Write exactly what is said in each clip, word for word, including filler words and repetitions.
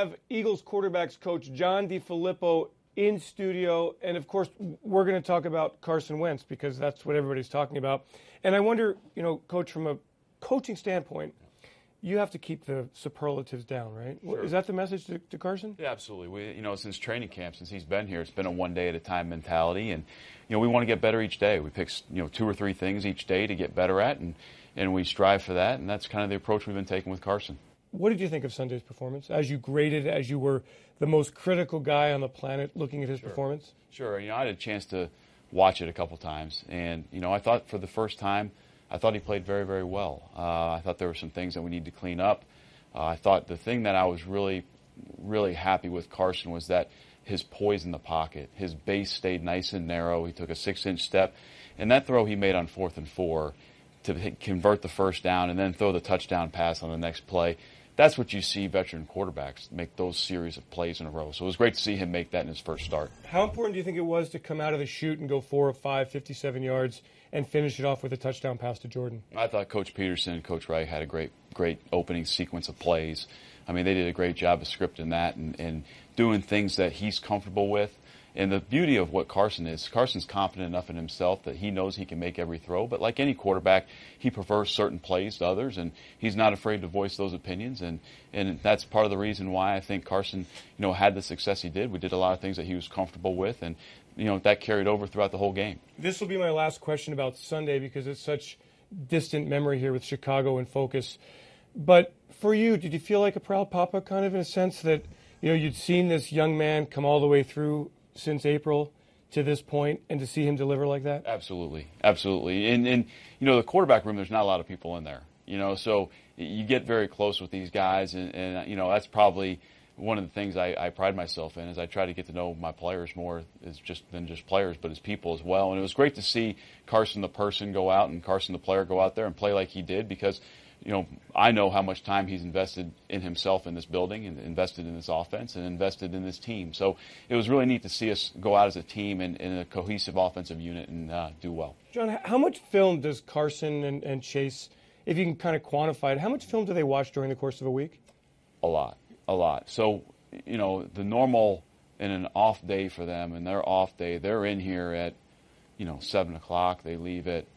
have Eagles quarterbacks coach John DeFilippo in studio, and of course, we're going to talk about Carson Wentz because that's what everybody's talking about. And I wonder, you know, Coach, from a coaching standpoint, you have to keep the superlatives down, right? Sure. Is that the message to, to Carson? Yeah, absolutely. We, you know, since training camp, since he's been here, it's been a one day at a time mentality, and you know, we want to get better each day. We pick, you know, two or three things each day to get better at, and and we strive for that, and that's kind of the approach we've been taking with Carson. What did you think of Sunday's performance? As you graded, as you were the most critical guy on the planet looking at his Sure. performance? Sure. You know, I had a chance to watch it a couple times, and you know, I thought for the first time, I thought he played very, very well. Uh, I thought there were some things that we need to clean up. Uh, I thought the thing that I was really, really happy with Carson was that his poise in the pocket, his base stayed nice and narrow. He took a six-inch step, and that throw he made on fourth and four to hit, convert the first down and then throw the touchdown pass on the next play. That's what you see veteran quarterbacks make, those series of plays in a row. So it was great to see him make that in his first start. How important do you think it was to come out of the chute and go four of five, fifty-seven yards, and finish it off with a touchdown pass to Jordan? I thought Coach Peterson and Coach Wright had a great, great opening sequence of plays. I mean, they did a great job of scripting that and, and doing things that he's comfortable with. And the beauty of what Carson is, Carson's confident enough in himself that he knows he can make every throw. But like any quarterback, he prefers certain plays to others, and he's not afraid to voice those opinions. And, and that's part of the reason why I think Carson, you know, had the success he did. We did a lot of things that he was comfortable with, and you know, that carried over throughout the whole game. This will be my last question about Sunday because it's such distant memory here with Chicago in focus. But for you, did you feel like a proud papa, kind of in a sense that, you know, you'd seen this young man come all the way through since April to this point, and to see him deliver like that? Absolutely, absolutely. And, and you know, the quarterback room, there's not a lot of people in there. You know, so you get very close with these guys, and, and you know, that's probably one of the things I, I pride myself in, is I try to get to know my players more as just than just players, but as people as well. And it was great to see Carson the person go out and Carson the player go out there and play like he did, because you know, I know how much time he's invested in himself in this building, and invested in this offense, and invested in this team. So it was really neat to see us go out as a team and in a cohesive offensive unit and uh, do well. John, how much film does Carson and, and Chase, if you can kind of quantify it, how much film do they watch during the course of a week? A lot, a lot. So, you know, the normal in an off day for them, and their off day, they're in here at, you know, seven o'clock. They leave at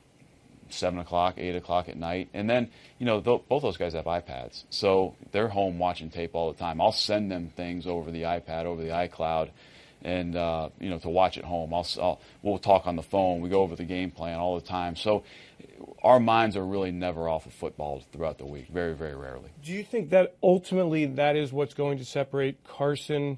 seven o'clock, eight o'clock at night. And then, you know, th- both those guys have iPads. So they're home watching tape all the time. I'll send them things over the iPad, over the iCloud, and, uh, you know, to watch at home. I'll, I'll, we'll talk on the phone. We go over the game plan all the time. So our minds are really never off of football throughout the week, very, very rarely. Do you think that ultimately that is what's going to separate Carson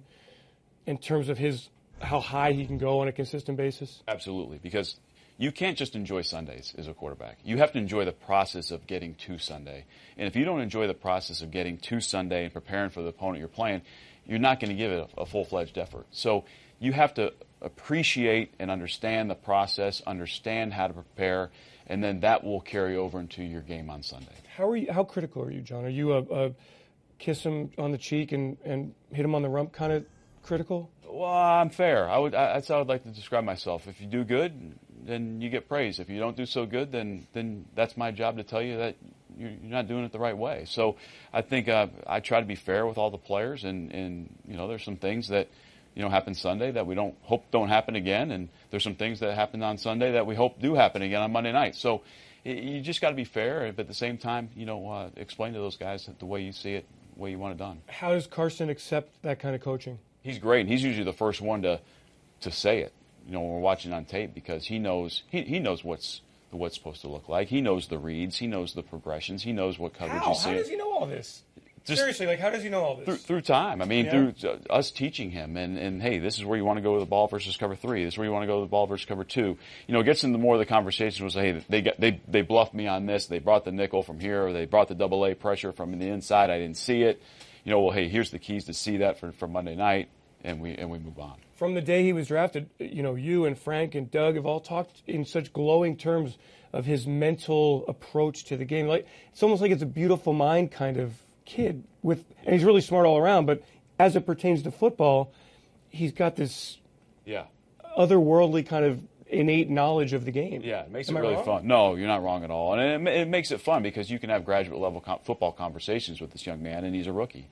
in terms of his how high he can go on a consistent basis? Absolutely, because you can't just enjoy Sundays as a quarterback. You have to enjoy the process of getting to Sunday. And if you don't enjoy the process of getting to Sunday and preparing for the opponent you're playing, you're not going to give it a, a full-fledged effort. So you have to appreciate and understand the process, understand how to prepare, and then that will carry over into your game on Sunday. How are you? How critical are you, John? Are you a, a kiss him on the cheek and, and hit him on the rump kind of critical? Well, I'm fair. I would. I, that's how I'd like to describe myself. If you do good, then you get praise. If you don't do so good, then then that's my job to tell you that you're, you're not doing it the right way. So I think uh, I try to be fair with all the players, and, and you know, there's some things that you know happen Sunday that we don't hope don't happen again, and there's some things that happened on Sunday that we hope do happen again on Monday night. So it, you just got to be fair, but at the same time, you know, uh, explain to those guys the way you see it, the way you want it done. How does Carson accept that kind of coaching? He's great, and he's usually the first one to to say it. You know, when we're watching on tape, because he knows he, he knows what's what's supposed to look like. He knows the reads. He knows the progressions. He knows what coverage How? you see. How does he know all this? Just Seriously, like, how does he know all this? Through, through time. I mean, Yeah. through uh, us teaching him, and, and hey, this is where you want to go with the ball versus cover three. This is where you want to go with the ball versus cover two. You know, it gets into more of the conversation was, hey, they got they they bluffed me on this. They brought the nickel from here, or they brought the double A pressure from the inside. I didn't see it. You know, well, hey, here's the keys to see that for, for Monday night, and we and we move on. From the day he was drafted, you know, you and Frank and Doug have all talked in such glowing terms of his mental approach to the game. Like, it's almost like it's a beautiful mind kind of kid with, and he's really smart all around, but as it pertains to football, he's got this Yeah. otherworldly kind of innate knowledge of the game. Yeah, it makes Am it I really wrong? fun. No, you're not wrong at all. And it, it makes it fun because you can have graduate level com- football conversations with this young man, and he's a rookie.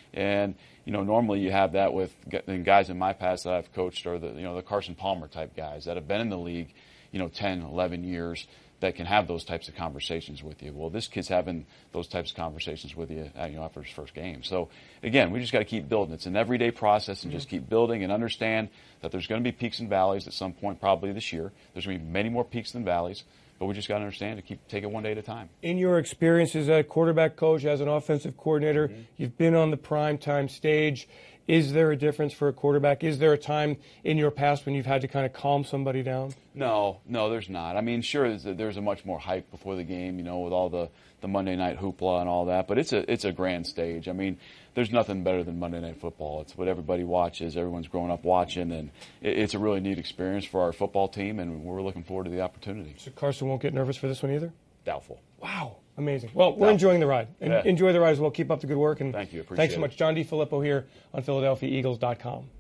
And, you know, normally you have that with guys in my past that I've coached are the, you know, the Carson Palmer type guys that have been in the league, you know, ten, eleven years that can have those types of conversations with you. Well, this kid's having those types of conversations with you, you know, after his first game. So, again, we just got to keep building. It's an everyday process and mm-hmm. just keep building and understand that there's going to be peaks and valleys at some point probably this year. There's going to be many more peaks than valleys. But we just got to understand to keep take it one day at a time. In your experience as a quarterback coach, as an offensive coordinator, mm-hmm. you've been on the prime time stage. Is there a difference for a quarterback? Is there a time in your past when you've had to kind of calm somebody down? No, no, there's not. I mean, sure, there's a, there's a much more hype before the game, you know, with all the, the Monday night hoopla and all that. But it's a it's a grand stage. I mean, there's nothing better than Monday Night Football. It's what everybody watches. Everyone's growing up watching, and it, it's a really neat experience for our football team, and we're looking forward to the opportunity. So Carson won't get nervous for this one either? Doubtful. Wow. Amazing. Well, we're enjoying the ride. And yeah. Enjoy the ride as well. Keep up the good work. And thank you. Appreciate thanks so it. much. John DeFilippo here on Philadelphia Eagles dot com.